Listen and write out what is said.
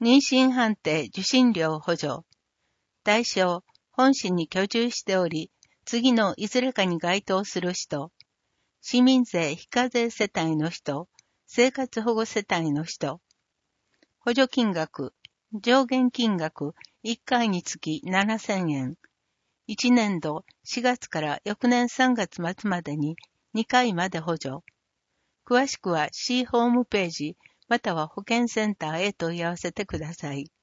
妊娠判定受診料補助。対象、本市に居住しており、次のいずれかに該当する人、市民税非課税世帯の人、生活保護世帯の人。補助金額、上限金額1回につき7000円。1年度4月から翌年3月末までに2回まで補助。詳しくは市ホームページまたは保健センターへ問い合わせてください。